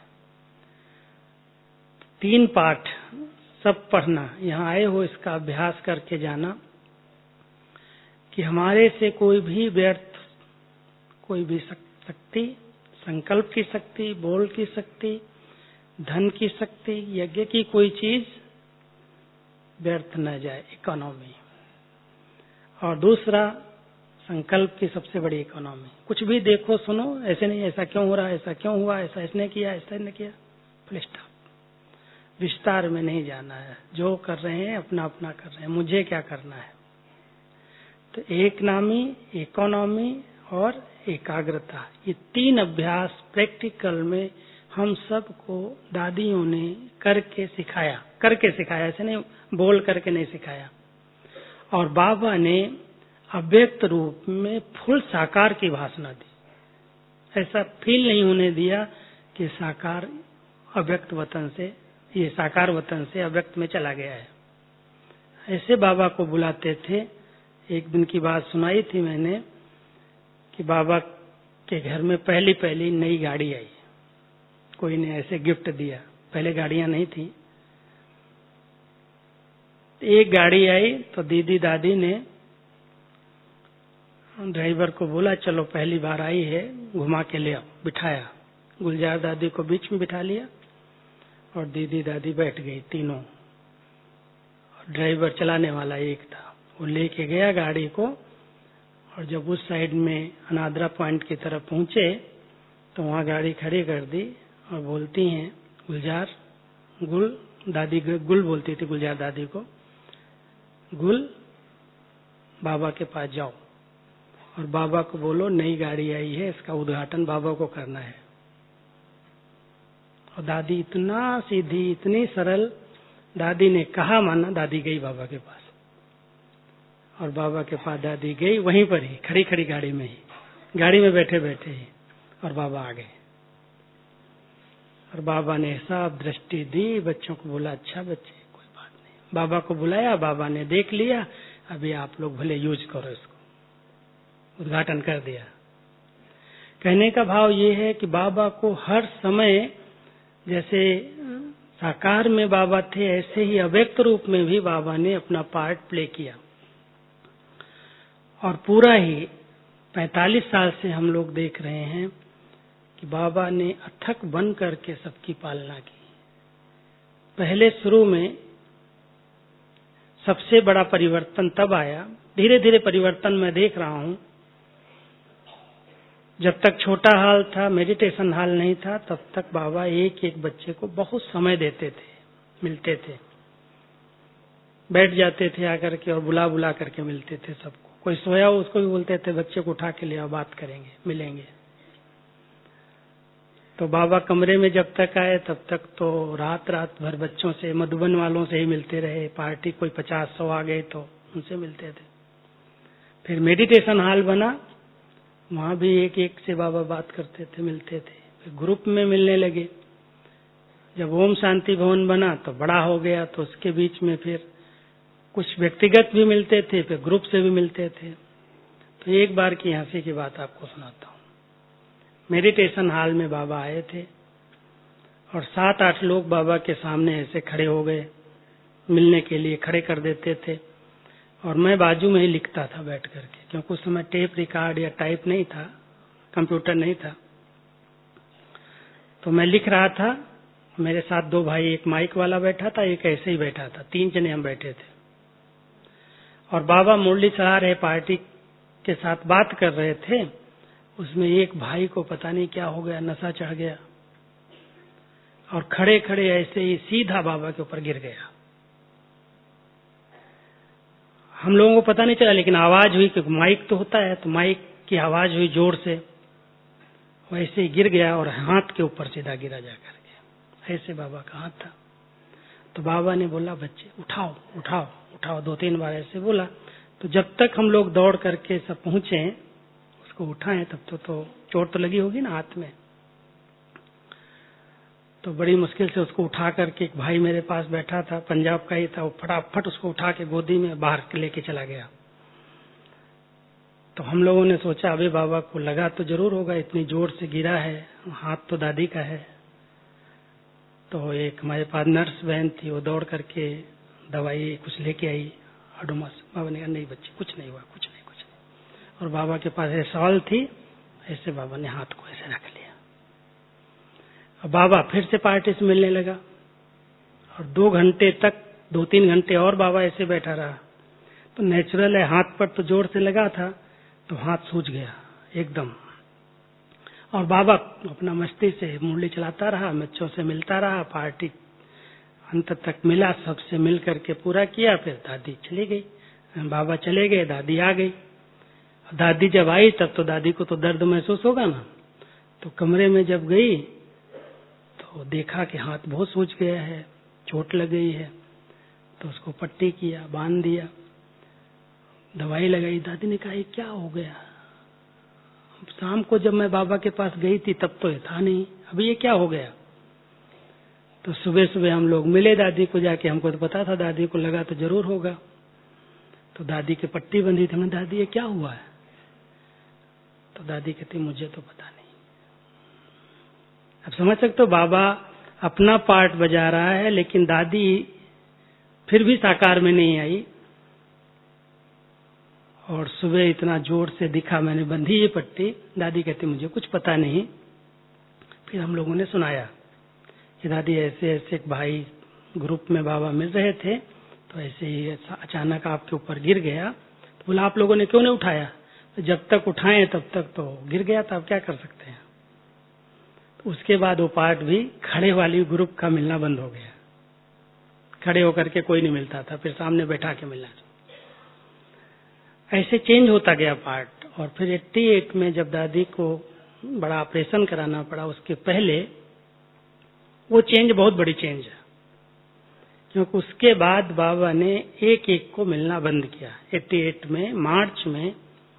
3 पाठ सब पढ़ना, यहाँ आए हो इसका अभ्यास करके जाना कि हमारे से कोई भी व्यर्थ, कोई भी शक्ति, संकल्प की शक्ति, बोल की शक्ति, धन की शक्ति, यज्ञ की कोई चीज व्यर्थ न जाए। इकोनॉमी। और दूसरा, संकल्प की सबसे बड़ी इकोनॉमी। कुछ भी देखो सुनो, ऐसे नहीं, ऐसा क्यों हो रहा है, ऐसा क्यों हुआ, ऐसा इसने किया, ऐसा इसने किया, फुल स्टॉप। विस्तार में नहीं जाना है, जो कर रहे हैं अपना अपना कर रहे हैं, मुझे क्या करना है। तो एक नामी, इकोनॉमी और एकाग्रता, ये 3 अभ्यास प्रैक्टिकल में हम सबको दादियों ने करके सिखाया। ऐसे नहीं बोल करके नहीं सिखाया। और बाबा ने अव्यक्त रूप में फुल साकार की भाषणा दी। ऐसा फील नहीं होने दिया कि साकार अव्यक्त वतन से, ये साकार वतन से अव्यक्त में चला गया है। ऐसे बाबा को बुलाते थे। एक दिन की बात सुनाई थी मैंने कि बाबा के घर में पहली नई गाड़ी आई, कोई ने ऐसे गिफ्ट दिया। पहले गाड़ियां नहीं थी। एक गाड़ी आई तो दीदी दादी ने ड्राइवर को बोला, चलो पहली बार आई है, घुमा के ले आओ। बिठाया, गुलजार दादी को बीच में बिठा लिया और दीदी दादी बैठ गई तीनों। ड्राइवर चलाने वाला एक था, वो लेके गया गाड़ी को। और जब उस साइड में अनादरा पॉइंट की तरफ पहुंचे तो वहां गाड़ी खड़ी कर दी और बोलती हैं, गुलजार, गुल, दादी गुल बोलती थी गुलजार दादी को, गुल बाबा के पास जाओ और बाबा को बोलो नई गाड़ी आई है, इसका उद्घाटन बाबा को करना है। और दादी इतना सीधी, इतनी सरल, दादी ने कहा माना, दादी गई बाबा के पास। और बाबा के पास दादी गई, वहीं पर ही खड़ी गाड़ी में ही, गाड़ी में बैठे बैठे ही, और बाबा आ गए। और बाबा ने सब दृष्टि दी, बच्चों को बोला, अच्छा बच्चे कोई बात नहीं। बाबा को बुलाया, बाबा ने देख लिया, अभी आप लोग भले यूज करो इसको। उद्घाटन कर दिया। कहने का भाव ये है कि बाबा को हर समय, जैसे साकार में बाबा थे, ऐसे ही अव्यक्त रूप में भी बाबा ने अपना पार्ट प्ले किया। और पूरा ही 45 साल से हम लोग देख रहे हैं कि बाबा ने अथक बन करके सबकी पालना की। पहले शुरू में सबसे बड़ा परिवर्तन तब आया धीरे धीरे परिवर्तन मैं देख रहा हूँ। जब तक छोटा हाल था, मेडिटेशन हाल नहीं था, तब तक बाबा एक एक बच्चे को बहुत समय देते थे, मिलते थे, बैठ जाते थे आकर के और बुला बुला करके मिलते थे सबको। कोई सोया हो उसको भी बोलते थे बच्चे को उठा के ले आओ, बात करेंगे, मिलेंगे। तो बाबा कमरे में जब तक आए तब तक तो रात रात भर बच्चों से, मधुबन वालों से ही मिलते रहे। पार्टी कोई 50-100 आ गए तो उनसे मिलते थे। फिर मेडिटेशन हॉल बना, वहां भी एक एक से बाबा बात करते थे, मिलते थे। फिर ग्रुप में मिलने लगे। जब ओम शांति भवन बना तो बड़ा हो गया, तो उसके बीच में फिर कुछ व्यक्तिगत भी मिलते थे, फिर ग्रुप से भी मिलते थे। तो एक बार की हंसी की बात आपको सुनाता हूँ। मेडिटेशन हॉल में बाबा आए थे और 7-8 लोग बाबा के सामने ऐसे खड़े हो गए, मिलने के लिए खड़े कर देते थे। और मैं बाजू में ही लिखता था बैठ करके, क्योंकि उस समय टेप रिकॉर्ड या टाइप नहीं था, कंप्यूटर नहीं था। तो मैं लिख रहा था, मेरे साथ 2 भाई, एक माइक वाला बैठा था, एक ऐसे ही बैठा था, 3 जने हम बैठे थे। और बाबा मुरली चढ़ा रहे, पार्टी के साथ बात कर रहे थे। उसमें एक भाई को पता नहीं क्या हो गया, नशा चढ़ गया और खड़े खड़े ऐसे ही सीधा बाबा के ऊपर गिर गया। हम लोगों को पता नहीं चला, लेकिन आवाज हुई, क्योंकि माइक तो होता है, तो माइक की आवाज हुई जोर से। वैसे ही गिर गया और हाथ के ऊपर सीधा गिरा जाकर के, ऐसे बाबा का हाथ था। तो बाबा ने बोला, बच्चे उठाओ उठाओ उठाओ, 2-3 बार ऐसे बोला। तो जब तक हम लोग दौड़ करके सब पहुंचे, उसको उठाएं, तब तो चोट तो लगी होगी ना हाथ में। तो बड़ी मुश्किल से उसको उठा करके, एक भाई मेरे पास बैठा था, पंजाब का ही था, वो फटाफट उसको उठा के गोदी में बाहर लेके चला गया। तो हम लोगों ने सोचा अबे बाबा को लगा तो जरूर होगा, इतनी जोर से गिरा है, हाथ तो दादी का है। तो एक हमारे पास नर्स बहन थी, वो दौड़ करके दवाई कुछ लेके आई, ऑडोमस। बाबा ने कहा नहीं बच्चे, कुछ नहीं हुआ, कुछ नहीं। और बाबा के पास एक शॉल थी, ऐसे बाबा ने हाथ को ऐसे रख लिया। और बाबा फिर से पार्टी से मिलने लगा और 2 घंटे तक, 2-3 घंटे और बाबा ऐसे बैठा रहा। तो नेचुरल है, हाथ पर तो जोर से लगा था, तो हाथ सूज गया एकदम। और बाबा अपना मस्ती से मुरली चलाता रहा, बच्चों से मिलता रहा। पार्टी अंत तक मिला, सबसे मिल करके पूरा किया। फिर दादी चली गई, बाबा चले गए, दादी आ गई। दादी जब आई तब तो दादी को तो दर्द महसूस होगा ना, तो कमरे में जब गई तो देखा कि हाथ बहुत सूज गया है, चोट लग गई है। तो उसको पट्टी किया, बांध दिया, दवाई लगाई। दादी ने कहा ये क्या हो गया? शाम को जब मैं बाबा के पास गई थी तब तो ये था नहीं, अभी ये क्या हो गया? तो सुबह सुबह हम लोग मिले दादी को जाके, हमको तो पता था दादी को लगा तो जरूर होगा। तो दादी की पट्टी बंधी थी। मैंने दादी ये क्या हुआ है? तो दादी कहती मुझे तो पता नहीं। अब समझ सकते हो, बाबा अपना पार्ट बजा रहा है, लेकिन दादी फिर भी साकार में नहीं आई। और सुबह इतना जोर से दिखा, मैंने बंधी ये पट्टी। दादी कहती मुझे कुछ पता नहीं। फिर हम लोगों ने सुनाया कि दादी ऐसे ऐसे भाई ग्रुप में बाबा मिल रहे थे, तो ऐसे ही अचानक आपके ऊपर गिर गया। तो बोला आप लोगों ने क्यों नहीं उठाया? तो जब तक उठाए तब तक तो गिर गया था, अब क्या कर सकते हैं। तो उसके बाद वो पार्ट भी खड़े वाली ग्रुप का मिलना बंद हो गया, खड़े होकर के कोई नहीं मिलता था, फिर सामने बैठा के मिलना। ऐसे चेंज होता गया पार्ट। और फिर 88 में जब दादी को बड़ा ऑपरेशन कराना पड़ा, उसके पहले वो चेंज बहुत बड़ी चेंज है, क्योंकि उसके बाद बाबा ने एक एक को मिलना बंद किया। 88 में मार्च में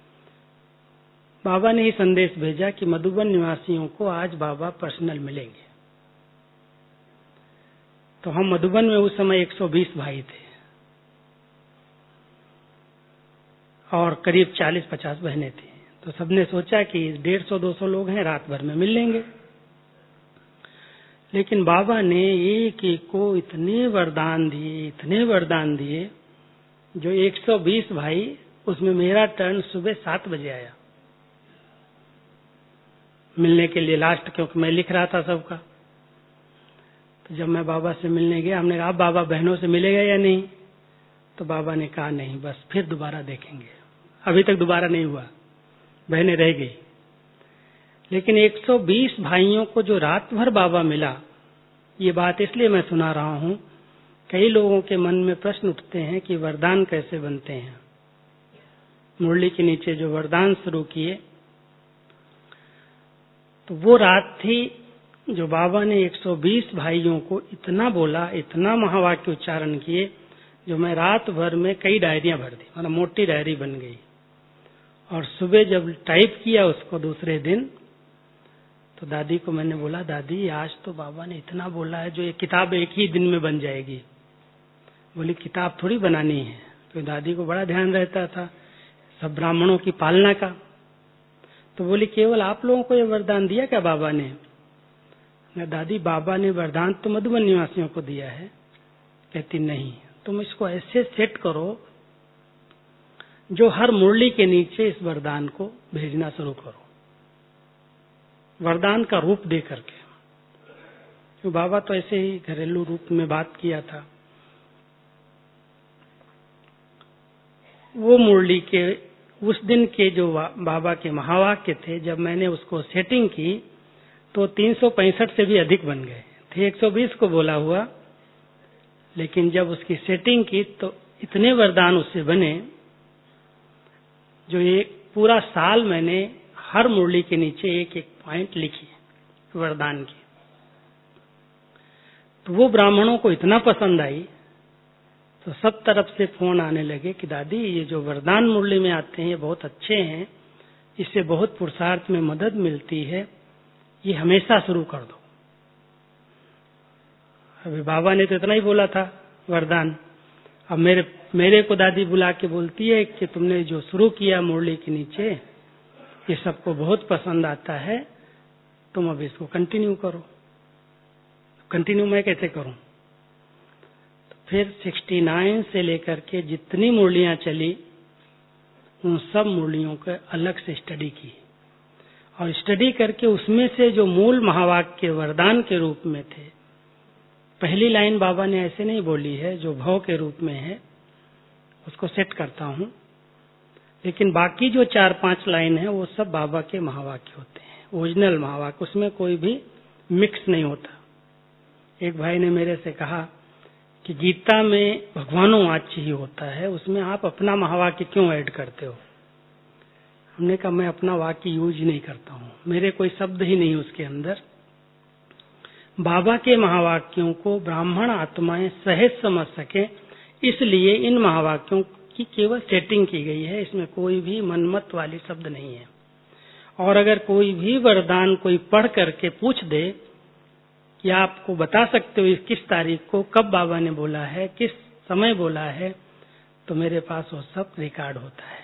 बाबा ने ही संदेश भेजा कि मधुबन निवासियों को आज बाबा पर्सनल मिलेंगे। तो हम मधुबन में उस समय 120 भाई थे और करीब 40-50 बहनें थी। तो सबने सोचा कि 150-200 लोग हैं, रात भर में मिल लेंगे। लेकिन बाबा ने एक एक को इतने वरदान दिए, इतने वरदान दिए, जो 120 भाई, उसमें मेरा टर्न सुबह 7 बजे आया मिलने के लिए लास्ट, क्योंकि मैं लिख रहा था सबका। तो जब मैं बाबा से मिलने गया, हमने कहा आप बाबा बहनों से मिलेगा या नहीं? तो बाबा ने कहा नहीं, बस फिर दोबारा देखेंगे। अभी तक दोबारा नहीं हुआ, बहनें रह गई। लेकिन 120 भाइयों को जो रात भर बाबा मिला, ये बात इसलिए मैं सुना रहा हूँ, कई लोगों के मन में प्रश्न उठते हैं कि वरदान कैसे बनते हैं। मुरली के नीचे जो वरदान शुरू किए, तो वो रात थी जो बाबा ने 120 भाइयों को इतना बोला, इतना महावाक्य उच्चारण किए, जो मैं रात भर में कई डायरियां भर दी, मतलब मोटी डायरी बन गई। और सुबह जब टाइप किया उसको दूसरे दिन, तो दादी को मैंने बोला, दादी आज तो बाबा ने इतना बोला है जो ये किताब एक ही दिन में बन जाएगी। बोली किताब थोड़ी बनानी है। तो दादी को बड़ा ध्यान रहता था सब ब्राह्मणों की पालना का। तो बोली केवल आप लोगों को ये वरदान दिया क्या बाबा ने? दादी बाबा ने वरदान तो मधुबन निवासियों को दिया है। कहती नहीं, तुम इसको ऐसे सेट करो जो हर मुरली के नीचे इस वरदान को भेजना शुरू करो, वरदान का रूप दे करके। तो बाबा तो ऐसे ही घरेलू रूप में बात किया था। वो मुरली के उस दिन के जो बाबा के महावाक्य थे, जब मैंने उसको सेटिंग की तो 365 से भी अधिक बन गए थे। 120 को बोला हुआ, लेकिन जब उसकी सेटिंग की तो इतने वरदान उससे बने, जो एक पूरा साल मैंने हर मुरली के नीचे एक एक पॉइंट लिखी वरदान की। तो वो ब्राह्मणों को इतना पसंद आई, तो सब तरफ से फोन आने लगे कि दादी ये जो वरदान मुरली में आते हैं ये बहुत अच्छे हैं, इससे बहुत पुरुषार्थ में मदद मिलती है, ये हमेशा शुरू कर दो। अभी बाबा ने तो इतना ही बोला था वरदान। अब मेरे को दादी बुला के बोलती है कि तुमने जो शुरू किया मुरली के नीचे, ये सबको बहुत पसंद आता है, तुम अब इसको कंटिन्यू करो। कंटिन्यू मैं कैसे करूं? तो फिर 69 से लेकर के जितनी मुरलियां चली, उन सब मुरलियों को अलग से स्टडी की, और स्टडी करके उसमें से जो मूल महावाक्य वरदान के रूप में थे, पहली लाइन बाबा ने ऐसे नहीं बोली है जो भव के रूप में है, उसको सेट करता हूं। लेकिन बाकी जो 4-5 लाइन है वो सब बाबा के महावाक्य होते हैं, ओरिजिनल महावाक्य, उसमें कोई भी मिक्स नहीं होता। एक भाई ने मेरे से कहा कि गीता में भगवानों वाच्य ही होता है, उसमें आप अपना महावाक्य क्यों ऐड करते हो? हमने कहा मैं अपना वाक्य यूज नहीं करता हूं, मेरे कोई शब्द ही नहीं उसके अंदर। बाबा के महावाक्यों को ब्राह्मण आत्माएं सहज समझ सके, इसलिए इन महावाक्यों की केवल सेटिंग की गई है, इसमें कोई भी मनमत वाली शब्द नहीं है। और अगर कोई भी वरदान कोई पढ़ करके पूछ दे कि आपको बता सकते हो इस किस तारीख को कब बाबा ने बोला है, किस समय बोला है, तो मेरे पास वो सब रिकॉर्ड होता है।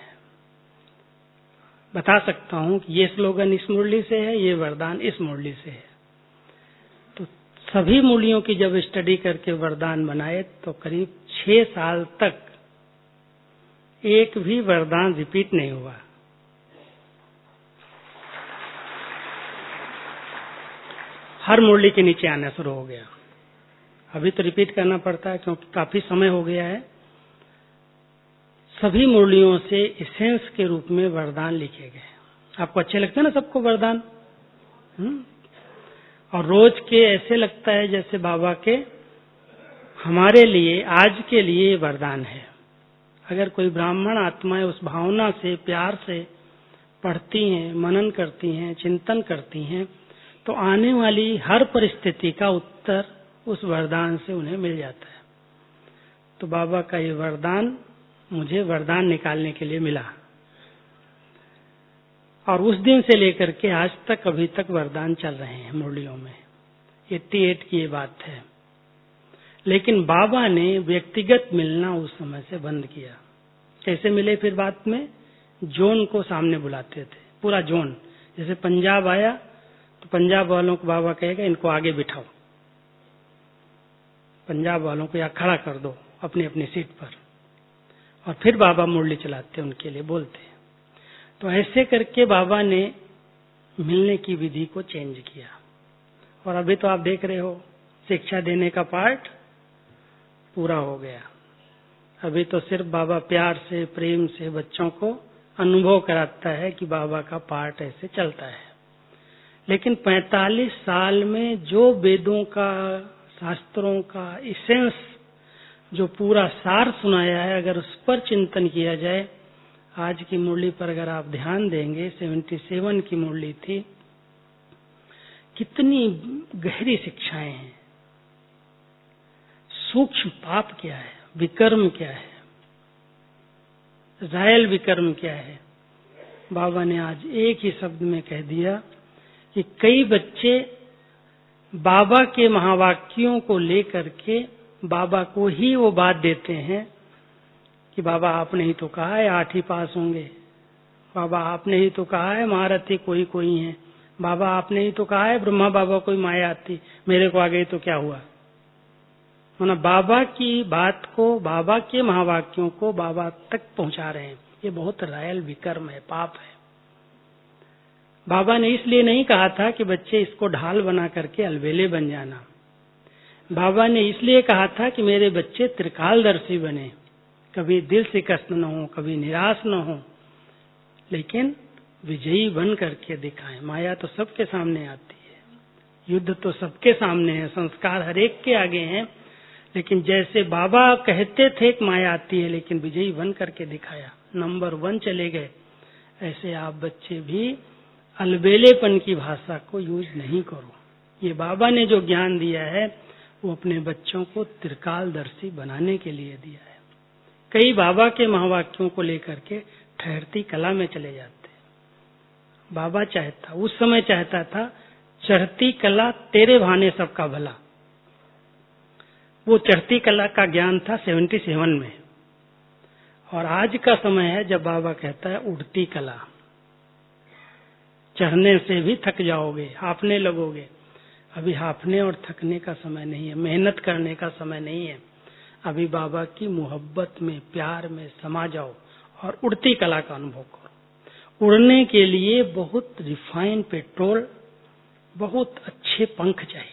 बता सकता हूं कि ये स्लोगन इस मुरली से है, ये वरदान इस मुरली से है। तो सभी मुरलियों की जब स्टडी करके वरदान बनाए, तो करीब 6 साल तक एक भी वरदान रिपीट नहीं हुआ। हर मुरली के नीचे आना शुरू हो गया। अभी तो रिपीट करना पड़ता है क्योंकि काफी समय हो गया है। सभी मुरलियों से एसेंस के रूप में वरदान लिखे गए। आपको अच्छे लगते हैं ना सबको वरदान? और रोज के ऐसे लगता है जैसे बाबा के हमारे लिए आज के लिए वरदान है। अगर कोई ब्राह्मण आत्माएं उस भावना से प्यार से पढ़ती हैं, मनन करती हैं, चिंतन करती हैं, तो आने वाली हर परिस्थिति का उत्तर उस वरदान से उन्हें मिल जाता है। तो बाबा का ये वरदान मुझे वरदान निकालने के लिए मिला, और उस दिन से लेकर के आज तक अभी तक वरदान चल रहे हैं मुरलियों में। 88 की ये बात है। लेकिन बाबा ने व्यक्तिगत मिलना उस समय से बंद किया। कैसे मिले फिर बाद में? जोन को सामने बुलाते थे, पूरा जोन। जैसे पंजाब आया तो पंजाब वालों को बाबा कहेगा इनको आगे बिठाओ, पंजाब वालों को या खड़ा कर दो अपनी अपनी सीट पर, और फिर बाबा मुरली चलाते उनके लिए बोलते। तो ऐसे करके बाबा ने मिलने की विधि को चेंज किया। और अभी तो आप देख रहे हो शिक्षा देने का पार्ट पूरा हो गया। अभी तो सिर्फ बाबा प्यार से, प्रेम से बच्चों को अनुभव कराता है कि बाबा का पाठ ऐसे चलता है। लेकिन 45 साल में जो वेदों का, शास्त्रों का इसेंस, जो पूरा सार सुनाया है, अगर उस पर चिंतन किया जाए, आज की मुरली पर अगर आप ध्यान देंगे, 77 की मुरली थी, कितनी गहरी शिक्षाएं हैं। सूक्ष्म पाप क्या है, विकर्म क्या है, रायल विकर्म क्या है, बाबा ने आज एक ही शब्द में कह दिया कि कई बच्चे बाबा के महावाक्यों को लेकर के बाबा को ही वो बात देते हैं कि बाबा आपने ही तो कहा है 8 ही पास होंगे, बाबा आपने ही तो कहा है महारथी कोई कोई है, बाबा आपने ही तो कहा है ब्रह्मा बाबा कोई माया आती, मेरे को आ गई तो क्या हुआ। मतलब बाबा की बात को, बाबा के महावाक्यों को बाबा तक पहुंचा रहे हैं। ये बहुत रायल विकर्म है, पाप है। बाबा ने इसलिए नहीं कहा था कि बच्चे इसको ढाल बना करके अलबेले बन जाना। बाबा ने इसलिए कहा था कि मेरे बच्चे त्रिकालदर्शी बने, कभी दिल से कष्ट न हो, कभी निराश न हो, लेकिन विजयी बन करके दिखाएं। माया तो सबके सामने आती है, युद्ध तो सबके सामने है, संस्कार हर एक के आगे हैं, लेकिन जैसे बाबा कहते थे कि माया आती है, लेकिन विजयी बन करके दिखाया, नंबर 1 चले गए। ऐसे आप बच्चे भी अलबेलेपन की भाषा को यूज नहीं करो। ये बाबा ने जो ज्ञान दिया है वो अपने बच्चों को त्रिकालदर्शी बनाने के लिए दिया है। कई बाबा के महावाक्यों को लेकर के ठहरती कला में चले जाते। बाबा चाहता, उस समय चाहता था, चढ़ती कला तेरे भाने सबका भला। वो चढ़ती कला का ज्ञान था 77 में, और आज का समय है जब बाबा कहता है उड़ती कला। चढ़ने से भी थक जाओगे, हांफने लगोगे। अभी हांफने और थकने का समय नहीं है, मेहनत करने का समय नहीं है। अभी बाबा की मोहब्बत में, प्यार में समा जाओ और उड़ती कला का अनुभव करो। उड़ने के लिए बहुत रिफाइन पेट्रोल, बहुत अच्छे पंख चाहिए।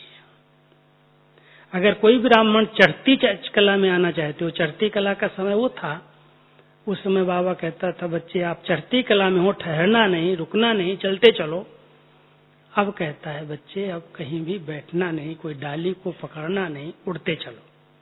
अगर कोई ब्राह्मण चढ़ती कला में आना चाहते हो, चढ़ती कला का समय वो था, उस समय बाबा कहता था बच्चे आप चढ़ती कला में हो, ठहरना नहीं, रुकना नहीं, चलते चलो। अब कहता है बच्चे अब कहीं भी बैठना नहीं, कोई डाली को पकड़ना नहीं, उड़ते चलो।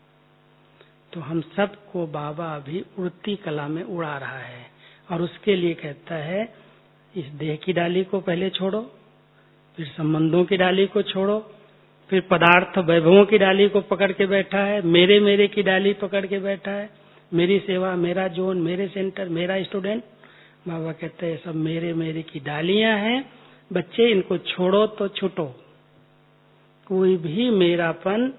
तो हम सबको बाबा अभी उड़ती कला में उड़ा रहा है, और उसके लिए कहता है इस देह की डाली को पहले छोड़ो, फिर संबंधों की डाली को छोड़ो, फिर पदार्थ वैभवों की डाली को पकड़ के बैठा है, मेरे मेरे की डाली पकड़ के बैठा है, मेरी सेवा, मेरा जोन, मेरे सेंटर, मेरा स्टूडेंट। बाबा कहते हैं सब मेरे मेरे की डालियां हैं, बच्चे इनको छोड़ो तो छूटो। कोई भी मेरापन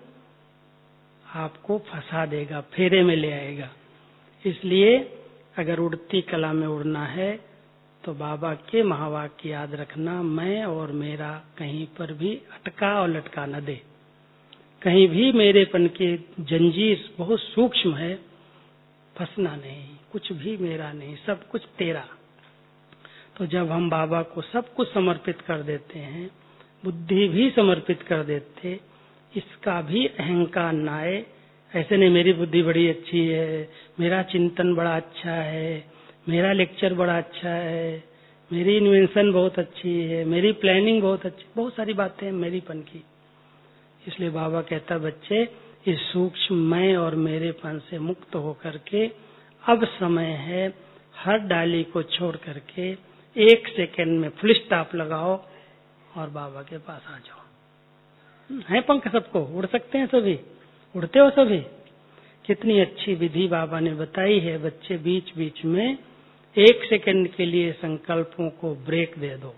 आपको फंसा देगा, फेरे में ले आएगा। इसलिए अगर उड़ती कला में उड़ना है तो बाबा के महावाक्य याद रखना, मैं और मेरा कहीं पर भी अटका और लटका न दे। कहीं भी मेरेपन की जंजीर बहुत सूक्ष्म है, फंसना नहीं, कुछ भी मेरा नहीं, सब कुछ तेरा। तो जब हम बाबा को सब कुछ समर्पित कर देते हैं, बुद्धि भी समर्पित कर देते, इसका भी अहंकार ना आए। ऐसे नहीं मेरी बुद्धि बड़ी अच्छी है, मेरा चिंतन बड़ा अच्छा है, मेरा लेक्चर बड़ा अच्छा है, मेरी इन्वेंशन बहुत अच्छी है, मेरी प्लानिंग बहुत अच्छी, बहुत सारी बातें हैं मेरीपन की। इसलिए बाबा कहता बच्चे इस सूक्ष्म मैं और मेरेपन से मुक्त होकर के अब समय है, हर डाली को छोड़ करके 1 सेकंड में फुल स्टॉप लगाओ और बाबा के पास आ जाओ। है पंख सबको, उड़ सकते हैं सभी, उड़ते हो सभी। कितनी अच्छी विधि बाबा ने बताई है। बच्चे बीच बीच में 1 सेकंड के लिए संकल्पों को ब्रेक दे दो,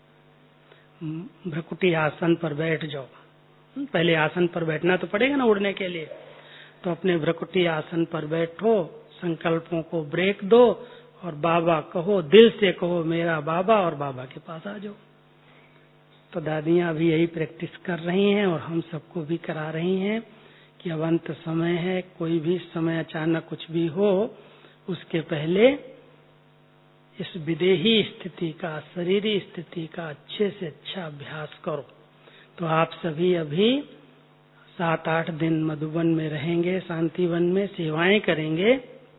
भ्रकुटी आसन पर बैठ जाओ। पहले आसन पर बैठना तो पड़ेगा ना उड़ने के लिए, तो अपने भ्रकुटी आसन पर बैठो, संकल्पों को ब्रेक दो और बाबा कहो, दिल से कहो मेरा बाबा, और बाबा के पास आ जाओ। तो दादियां भी यही प्रैक्टिस कर रही हैं और हम सबको भी करा रही हैं कि अब अंत समय है, कोई भी समय अचानक कुछ भी हो, उसके पहले इस विदेही स्थिति का, शरीरी स्थिति का अच्छे से अच्छा अभ्यास करो। तो आप सभी अभी 7-8 दिन मधुबन में रहेंगे, शांतिवन में सेवाएं करेंगे।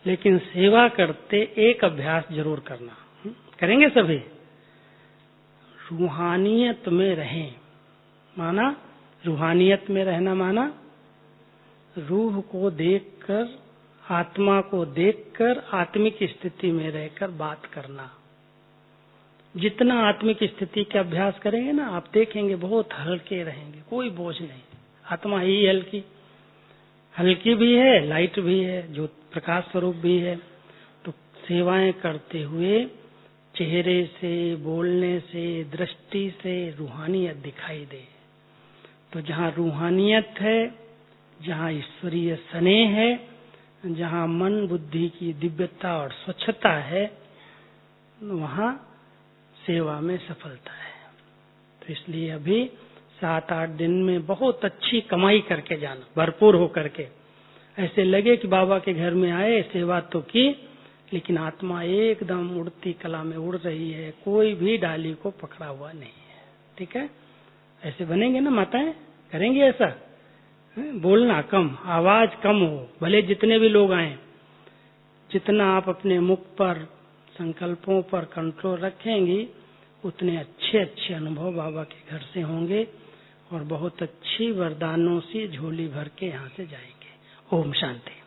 लेकिन सेवा करते एक अभ्यास जरूर करना। करेंगे सभी? रूहानियत में रहें। माना रूहानियत में रहना माना रूह को देखकर, आत्मा को देखकर आत्मिक स्थिति में रहकर बात करना। जितना आत्मिक स्थिति का अभ्यास करेंगे ना, आप देखेंगे बहुत हल्के रहेंगे, कोई बोझ नहीं। आत्मा ही हल्की हल्की भी है, लाइट भी है, जो प्रकाश स्वरूप भी है। तो सेवाएं करते हुए चेहरे से, बोलने से, दृष्टि से रूहानियत दिखाई दे। तो जहाँ रूहानियत है, जहाँ ईश्वरीय स्नेह है, जहाँ मन बुद्धि की दिव्यता और स्वच्छता है, वहाँ सेवा में सफलता है। तो इसलिए अभी 7-8 दिन में बहुत अच्छी कमाई करके जाना, भरपूर हो करके। ऐसे लगे कि बाबा के घर में आए, सेवा तो की, लेकिन आत्मा एकदम उड़ती कला में उड़ रही है, कोई भी डाली को पकड़ा हुआ नहीं है। ठीक है? ऐसे बनेंगे ना माताएं? करेंगे ऐसा? बोलना कम, आवाज कम हो, भले जितने भी लोग आए। जितना आप अपने मुख पर, संकल्पों पर कंट्रोल रखेंगी, उतने अच्छे अच्छे अनुभव बाबा के घर से होंगे और बहुत अच्छी वरदानों से झोली भर के यहाँ से जाएंगे। ओम शांति।